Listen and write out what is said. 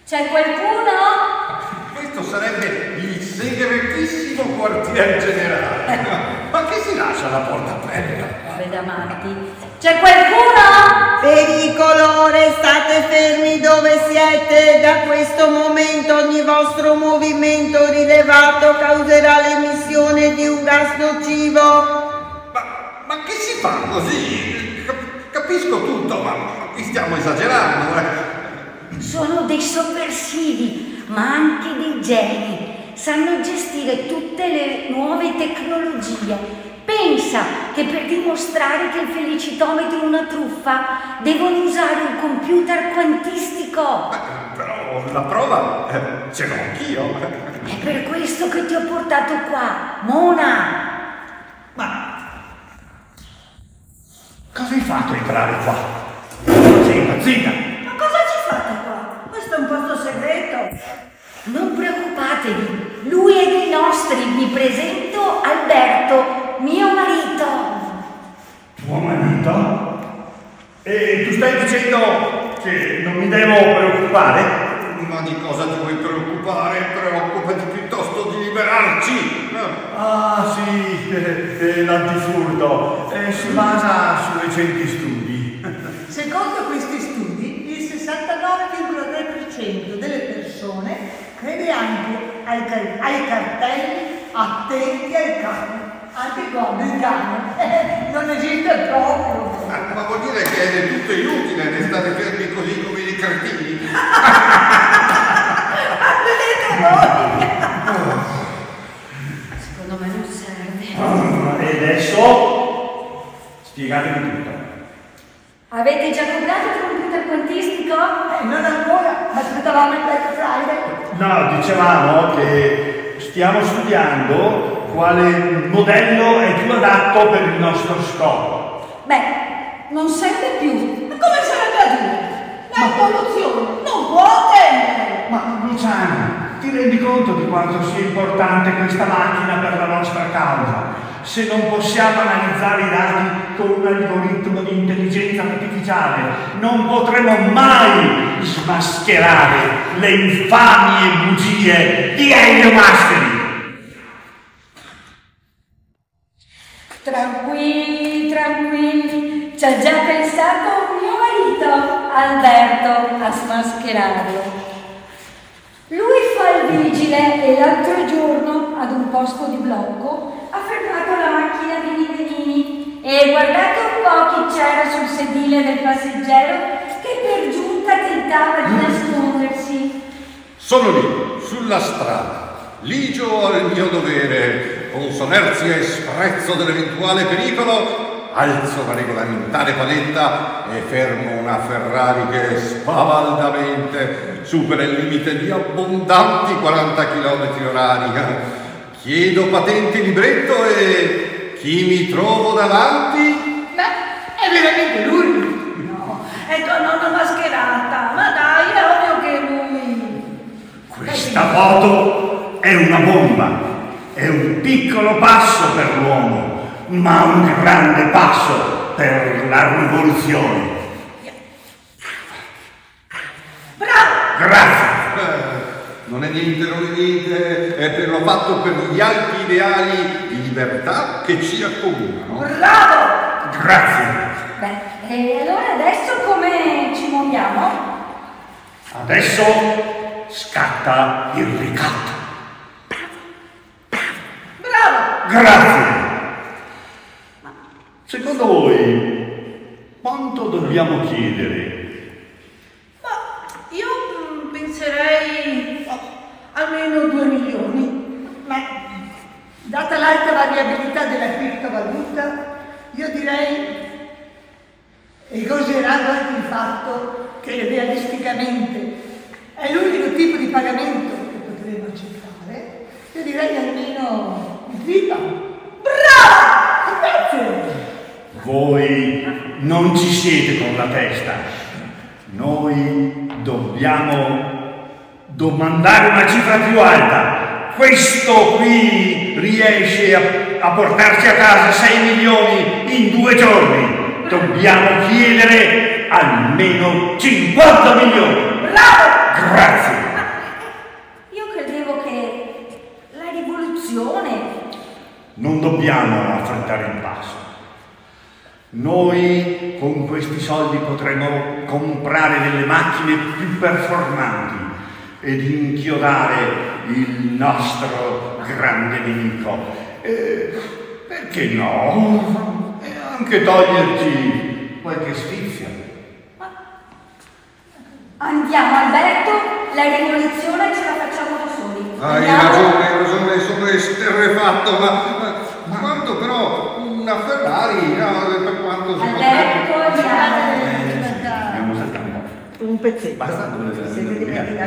C'è qualcuno? Questo sarebbe il segretissimo quartier generale. Ma che si lascia la porta aperta? Veda matti. C'è qualcuno? Pericolo, restate fermi dove siete. Da questo momento ogni vostro movimento rilevato causerà l'emissione di un gas nocivo. Ma che si fa così? Capisco tutto, ma qui stiamo esagerando, Sono dei sovversivi, ma anche dei geni. Sanno gestire tutte le nuove tecnologie. Pensa che per dimostrare che il felicitometro è una truffa devono usare un computer quantistico. Però la prova ce l'ho anch'io. È per questo che ti ho portato qua, Mona. Ma cosa hai fatto a entrare qua? Zitta, zitta! Ma cosa ci fate qua? Questo è un posto segreto. Non preoccupatevi, lui è dei nostri. Vi presento Alberto, mio marito. Tuo marito? E tu stai dicendo che non mi devo preoccupare? Ma di cosa ti vuoi preoccupare? Preoccupati piuttosto di liberarci. Ah sì, l'antifurto. Si basa su recenti studi. Secondo questi studi, il 69,3% delle persone crede anche ai cartelli attenti al cane. Anche quando il cane non esiste proprio. Ma vuol dire che è del tutto inutile restare fermi così come dei cretini? Vedete voi? Secondo me non serve. E adesso spiegatemi tutto. Avete già comprato il computer quantistico? Non ancora, aspettavamo il Black Friday. No, dicevamo che stiamo studiando quale modello è più adatto per il nostro scopo. Beh, non serve più. Ma come sarebbe a dire? L'evoluzione non può attendere. Ma Luciano, ti rendi conto di quanto sia importante questa macchina per la nostra causa? Se non possiamo analizzare i dati con un algoritmo di intelligenza artificiale, non potremo mai smascherare le infamie bugie di Elio Masteri. Tranquilli, tranquilli. Ci ha già pensato mio marito, Alberto, a smascherarlo. Lui fa il vigile e l'altro giorno, ad un posto di blocco, ha fermato la macchina di Nivelini e guardate un po' chi c'era sul sedile del passeggero che per giunta tentava di nascondersi. Sono lì, sulla strada. Ligio al mio dovere, con sonerzia e sprezzo dell'eventuale pericolo, alzo la regolamentare paletta e fermo una Ferrari che spavaldamente supera il limite di abbondanti 40 km/h. Chiedo patente e libretto e chi mi trovo davanti? Beh, è veramente lui. No, è tua nonna mascherata. Ma dai, è ovvio che lui. Questa foto è una bomba, è un piccolo passo per l'uomo, ma un grande passo per la rivoluzione. Bravo! Grazie. Non è niente, non è niente, è per lo fatto per gli alti ideali di libertà che ci accomunano. Bravo! Grazie. Beh, e allora adesso come ci muoviamo? Adesso scatta il ricatto. Bravo! Grazie. Secondo voi quanto dobbiamo chiedere? Ma io penserei almeno 2 milioni. Ma data l'alta variabilità della criptovaluta, io direi, e considerando anche il fatto che realisticamente è l'unico tipo di pagamento che potremo accettare, io direi almeno il triplo. Bravo! Grazie! Voi non ci siete con la testa. Noi dobbiamo domandare una cifra più alta. Questo qui riesce a portarci a casa 6 milioni in 2 giorni. Dobbiamo chiedere almeno 50 milioni. bravo! Grazie. Io credevo che la rivoluzione... Non dobbiamo affrettare il passo. Noi con questi soldi potremo comprare delle macchine più performanti ed inchiodare il nostro grande nemico. Perché no? E anche toglierci qualche sfizia. Andiamo, Alberto, la rivoluzione ce la facciamo da soli. Hai ragione, sono esterrefatto, ma quanto però una Ferrari, per quanto si Alberto, andiamo. Andiamo saltando. Un pezzetto. Basta, Siete